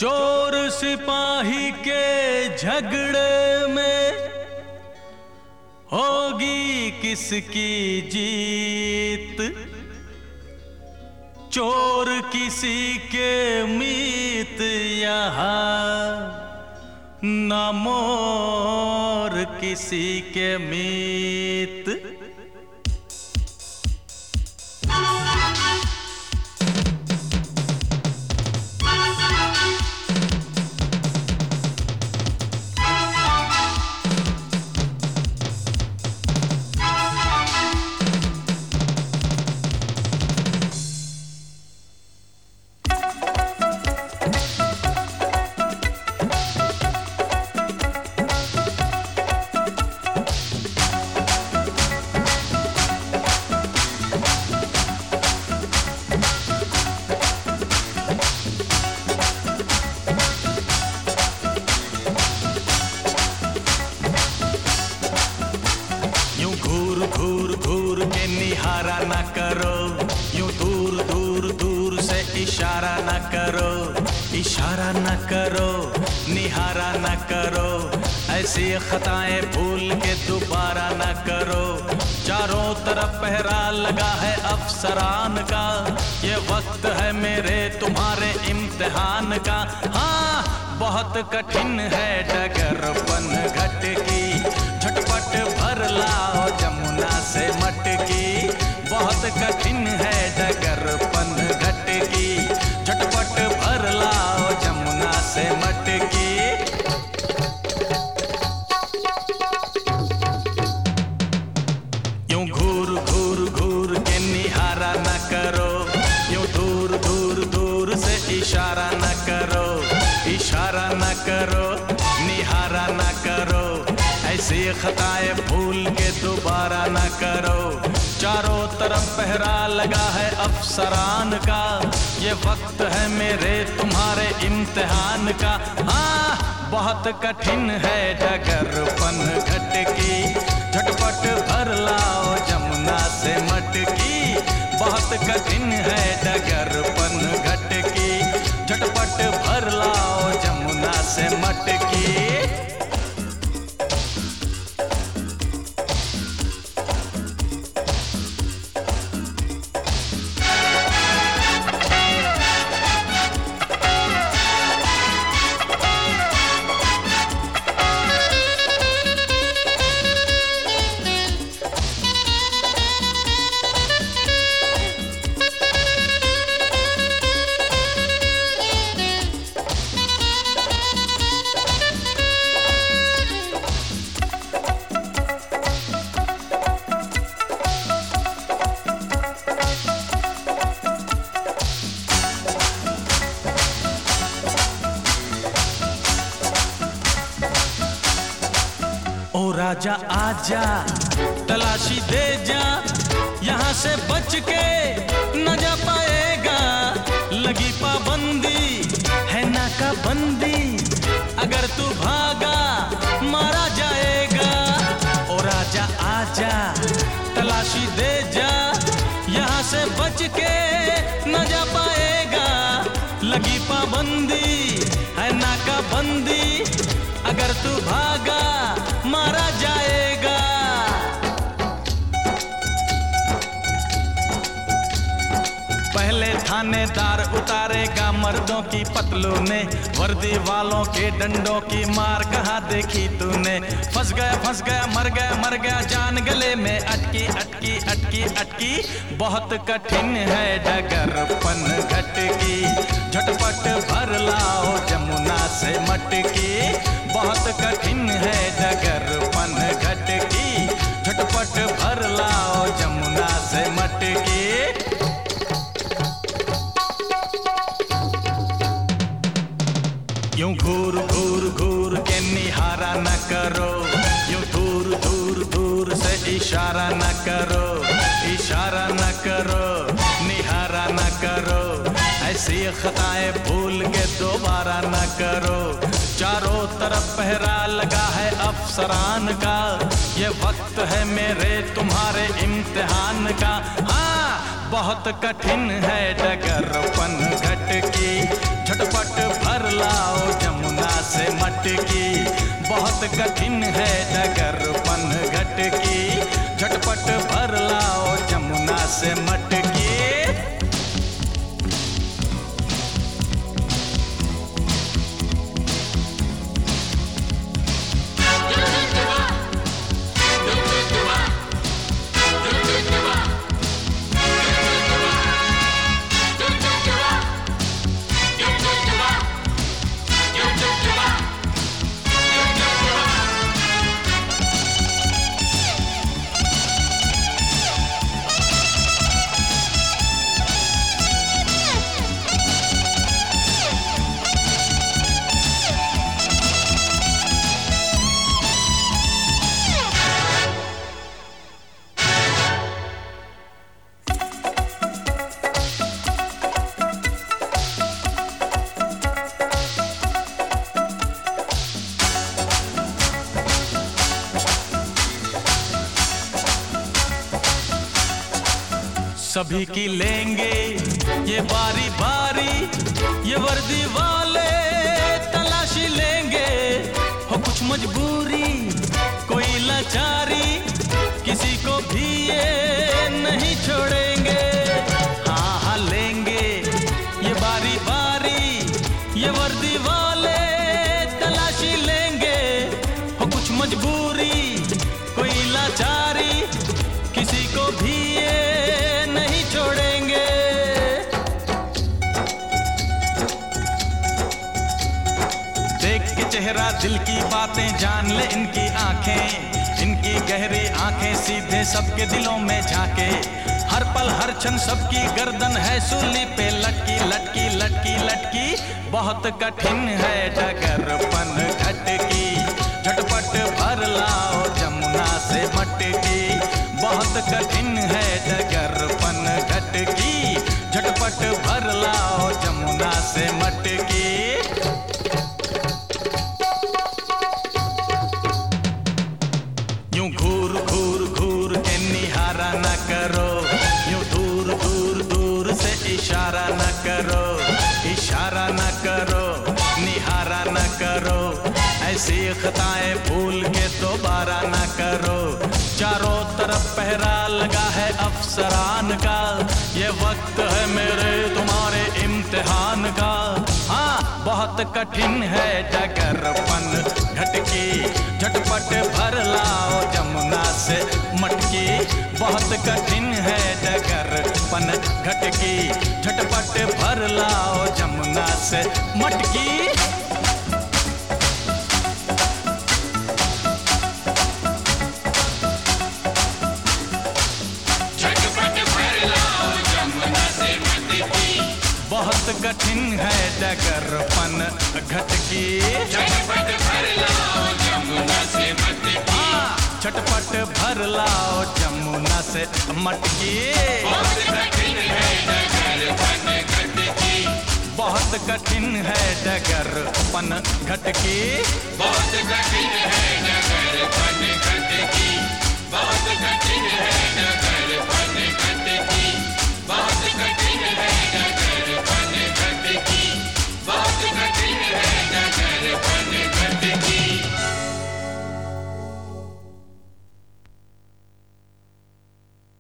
चोर सिपाही के झगड़े में होगी किसकी जीत। चोर किसी के मीत यहाँ न मोर किसी के मीत। घूर के निहारा न करो, यूं दूर दूर दूर से इशारा न करो, इशारा न करो, निहारा न करो। ऐसी खताएं भूल के दोबारा न करो। चारों तरफ पहरा लगा है अफसरान का, ये वक्त है मेरे तुम्हारे इम्तिहान का। हाँ, बहुत कठिन है डगर पनघट की, झटपट भर लाओ जमुना से मटकी। बहुत कठिन है डगर पनघट की, झटपट भर लाओ जमुना से मटकी। यूं घूर घूर घूर के निहारा न करो, यूं दूर दूर दूर से इशारा न करो, इशारा न करो, निहारा न करो। ऐसी खताएं भूल के दोबारा न करो। चारों तरफ पहरा लगा है अफसरान का, ये वक्त है मेरे तुम्हारे इम्तिहान का। हाँ, बहुत कठिन है डगर पनघट की, झटपट भर लाओ जमुना से मटकी। बहुत कठिन है डगर पनघट की, झटपट भर लाओ जमुना से मटकी। ओ राजा आजा, तलाशी दे जा, यहाँ से बच के न जा पाएगा। लगी पाबंदी है नाकाबंदी, अगर तू भागा मारा जाएगा। ओ राजा आजा, तलाशी दे जा, यहाँ से बच के न जा पाएगा। लगी पाबंदी है नाकाबंदी, अगर तू भागा मारा जाएगा। पहले थानेदार उतारेगा मर्दों की पतलूने, वर्दी वालों के डंडों की मार कहाँ देखी तूने। फंस गया मर गया जान गले में अटकी अटकी अटकी अटकी। बहुत कठिन है डगर पनघट की, झटपट भर लाओ जमुना से मटकी। बहुत कठिन है डगर पनघट की, झटपट भर लाओ जमुना से मटकी। यूं घूर घूर घूर के निहारा न करो, यूं दूर दूर दूर से इशारा न करो, इशारा न करो, निहारा न करो। ऐसी खताएं भूल के दोबारा न करो। चारों तरफ पहरा लगा है अफसरान का, ये वक्त है मेरे तुम्हारे इम्तिहान का। हाँ, बहुत कठिन है डगर पनघट की, झटपट भर लाओ जमुना से मटकी। बहुत कठिन है डगर पनघट की, झटपट भर लाओ जमुना से मटकी। सभी की लेंगे ये बारी बारी, ये वर्दी वाले तलाशी लेंगे। हो कुछ मजबूरी कोई लाचारी, किसी को भी ये नहीं छोड़ेंगे। हाँ हाँ लेंगे ये बारी बारी, ये वर्दी वाले तलाशी लेंगे। हो कुछ मजबूरी कोई लाचारी, किसी को भी ये नहीं छोड़ेंगे। देख के चेहरा दिल की बातें जान ले इनकी आंखें, इनकी गहरी आंखें सीधे सबके दिलों में झांके। हर पल हर क्षण सबकी गर्दन है सूली पे लटकी लटकी लटकी लटकी। बहुत कठिन है डगर पनघट की, झटपट भर लाओ जमुना से मटकी। बहुत कठिन है डगर पनघट की, झटपट भर लाओ जमुना से मटकी। यूं घूर घूर घूर के निहारा न करो, यूं दूर दूर दूर से इशारा न करो। इशारा न करो निहारा न करो, ऐसी खताएं भूल के दोबारा न करो। चारों तरफ पहरा लगा है अफसरान का, ये वक्त है मेरे तुम्हारे इम्तिहान का। हाँ बहुत कठिन है डगर पनघट की, झटपट भर लाओ जमुना से मटकी। बहुत कठिन है डगर पनघट की, झटपट भर लाओ जमुना से मटकी। बहुत कठिन है डगर पनघट की, झटपट भर लाओ जमुना से मटकी। झटपट भर लाओ जमुना से मटकी। बहुत कठिन है डगर पनघट की, बहुत कठिन है डगर पनघट की, बहुत कठिन है